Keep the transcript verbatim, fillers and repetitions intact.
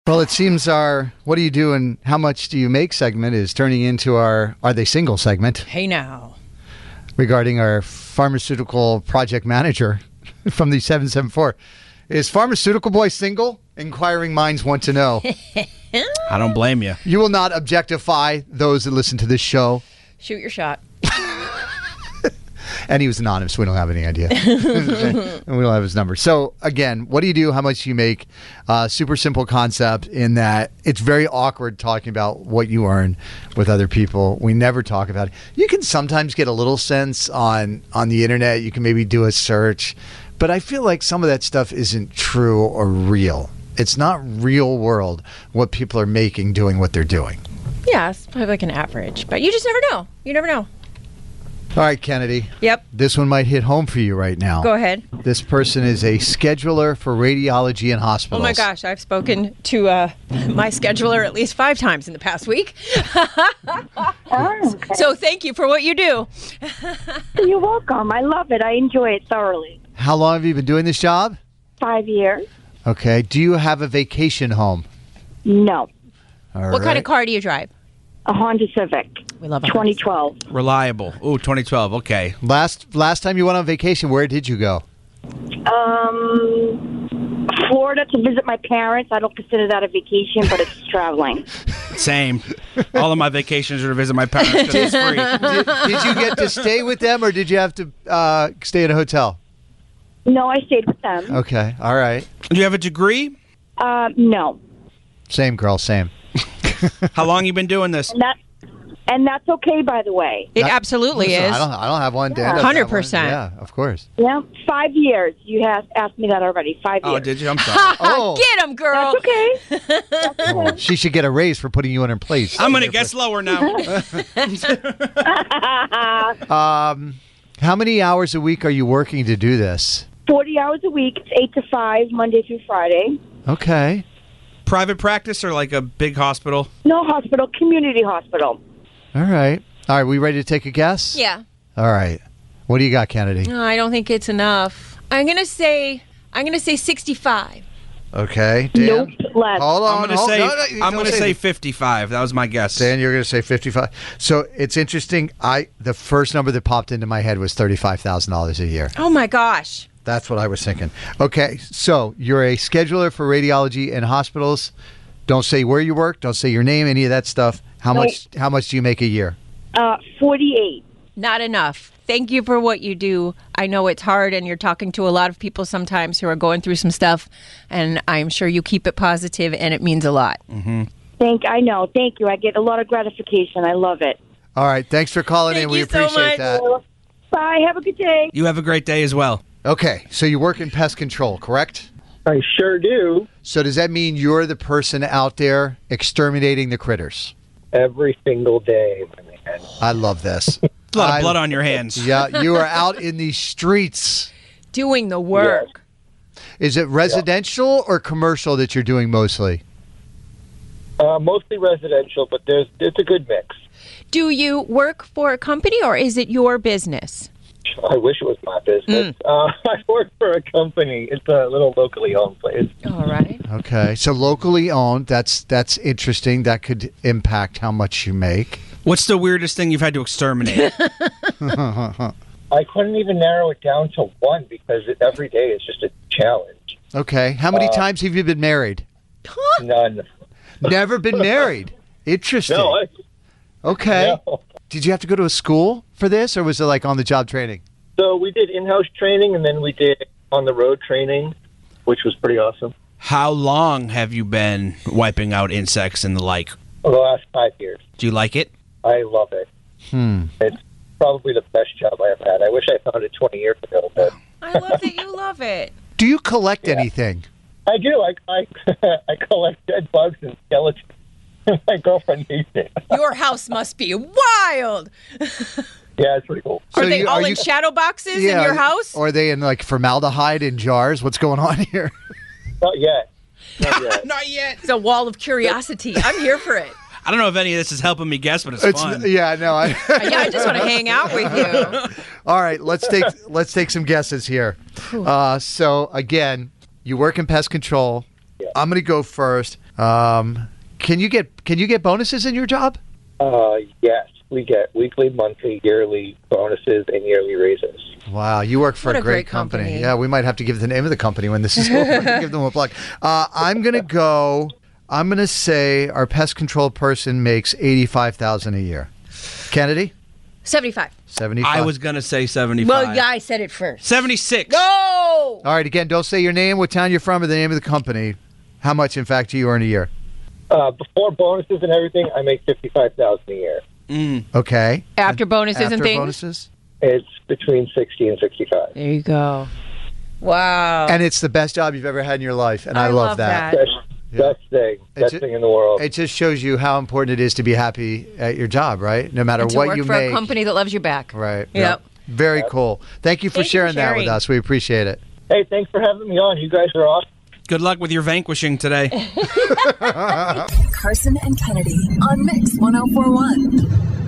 Well, it seems our "What do you do and how much do you make" segment is turning into our "Are they single" segment. Hey now. Regarding our pharmaceutical project manager from the seven seven four. Is Pharmaceutical Boy single? Inquiring minds want to know. I don't blame you. You will not objectify those that listen to this show. Shoot your shot. And he was anonymous. We don't have any idea. And we don't have his number. So, again, what do you do? How much do you make? Uh, super simple concept in that it's very awkward talking about what you earn with other people. We never talk about it. You can sometimes get a little sense on, on the internet. You can maybe do a search. But I feel like some of that stuff isn't true or real. It's not real world what people are making doing what they're doing. Yeah, it's probably like an average. But you just never know. You never know. All right, Kennedy. Yep. This one might hit home for you right now. Go ahead. This person is a scheduler for radiology in hospitals. Oh, my gosh. I've spoken to uh, my scheduler at least five times in the past week. Oh, okay. So thank you for what you do. You're welcome. I love it. I enjoy it thoroughly. How long have you been doing this job? Five years. Okay. Do you have a vacation home? No. All What right. kind of car do you drive? A Honda Civic. We love it. twenty twelve. Reliable. Ooh, twenty twelve. Okay. Last last time you went on vacation, where did you go? Um, Florida to visit my parents. I don't consider that a vacation, but it's traveling. Same. All of my vacations are to visit my parents because it's free. Did, did you get to stay with them, or did you have to uh, stay at a hotel? No, I stayed with them. Okay. All right. Do you have a degree? Uh, no. Same, girl. Same. How long you been doing this? And that, and that's okay, by the way. It Not- absolutely Listen, is. I don't. I don't have one. Dan Yeah. doesn't have one. one hundred percent. Yeah, of course. Yeah, five years. You have asked me that already. Five years. Oh, did you? I'm sorry. Oh. Get him, girl. That's okay. She should get a raise for putting you in her place. I'm going to guess lower now. Um, how many hours a week are you working to do this? forty hours a week. It's eight to five, Monday through Friday. Okay. Private practice or like a big hospital? No hospital, community hospital. All right. All right. We ready to take a guess? Yeah. All right. What do you got, Kennedy? No, I don't think it's enough. I'm gonna say. I'm gonna say sixty-five. Okay. Dan? Nope, less. Hold on. I'm going to hold- say no, no, you I'm don't going to say say it. fifty-five. That was my guess. Dan, you're going to say fifty-five. So it's interesting. I the first number that popped into my head was thirty-five thousand dollars a year. Oh my gosh. That's what I was thinking. Okay. So you're a scheduler for radiology in hospitals. Don't say where you work. Don't say your name. Any of that stuff. How Nope. much? How much do you make a year? Uh, forty-eight. Not enough. Thank you for what you do. I know it's hard, and you're talking to a lot of people sometimes who are going through some stuff, and I'm sure you keep it positive, and it means a lot. Thank. I know. Thank you. I get a lot of gratification. I love it. All right. Thanks for calling Thank in. We you so appreciate much. that. Bye. Have a good day. You have a great day as well. Okay. So you work in pest control, correct? I sure do. So does that mean you're the person out there exterminating the critters? Every single day, my man. I love this. A lot of I- blood on your hands. Yeah, you are out in the streets. Doing the work. Is it residential or commercial that you're doing mostly? Uh, mostly residential, but there's it's a good mix. Do you work for a company, or is it your business? I wish it was my business. Uh, I work for a company. It's a little locally owned place. All right. Okay, so locally owned. That's that's interesting. That could impact how much you make. What's the weirdest thing you've had to exterminate? I couldn't even narrow it down to one because it, every day is just a challenge. Okay, how many Uh, times have you been married? None. Never been married. Interesting. No, I, Okay. no. Did you have to go to a school for this, or was it like on the job training? So we did in-house training, and then we did on-the-road training, which was pretty awesome. How long have you been wiping out insects and the like? For the last five years. Do you like it? I love it. Hmm. It's probably the best job I ever had. I wish I found it twenty years ago, but I love that you love it. Do you collect anything? I do. I I, I collect dead bugs and skeletons. My girlfriend hates it. Your house must be wild. Yeah, it's pretty cool. Are So they you- all are in you- shadow boxes in your house? Or are they in like formaldehyde in jars? What's going on here? Not yet. Not yet. Not yet. It's a wall of curiosity. I'm here for it. I don't know if any of this is helping me guess, but it's, It's, fun. yeah, no. I, Yeah, I just want to hang out with you. All right, let's take let's take some guesses here. Uh, so again, you work in pest control. Yeah. I'm going to go first. Um, can you get can you get bonuses in your job? Uh, yes, we get weekly, monthly, yearly bonuses and yearly raises. Wow, you work for What a a great, great company. company. Yeah, we might have to give the name of the company when this is over. Give them a plug. Uh, I'm gonna go. I'm gonna say our pest control person makes eighty-five thousand a year. Kennedy, seventy-five. seventy-five. I was going to say seventy-five. Well, yeah, I said it first. seventy-six. Go! All right, again, don't say your name, what town you're from, or the name of the company. How much, in fact, do you earn a year? Uh, before bonuses and everything, I make fifty-five thousand a year. Mm. Okay. After bonuses After and things? bonuses? It's between sixty and sixty-five. There you go. Wow. And it's the best job you've ever had in your life, and I, I love, love that. that. Best, best thing, best ju- thing in the world. It just shows you how important it is to be happy at your job, right? No matter And to what work you for make. a company that loves you back. Right. Yep. Very cool. Thank you for Thank you for sharing that with sharing. us. We appreciate it. Hey, thanks for having me on. You guys are awesome. Good luck with your vanquishing today. Carson and Kennedy on Mix one oh four one.